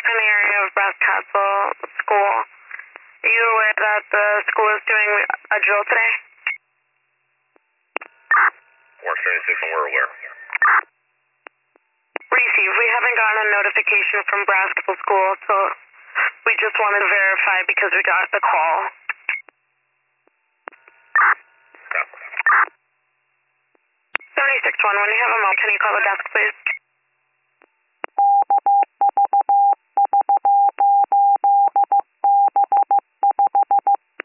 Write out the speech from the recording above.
in the area of Brass Castle School. Are you aware that the school is doing a drill today? Orange 36, and we're aware. Receive. We haven't gotten a notification from Brass Castle School, so we just wanted to verify because we got the call. 76-1, when you have a moment, can you call the desk, please?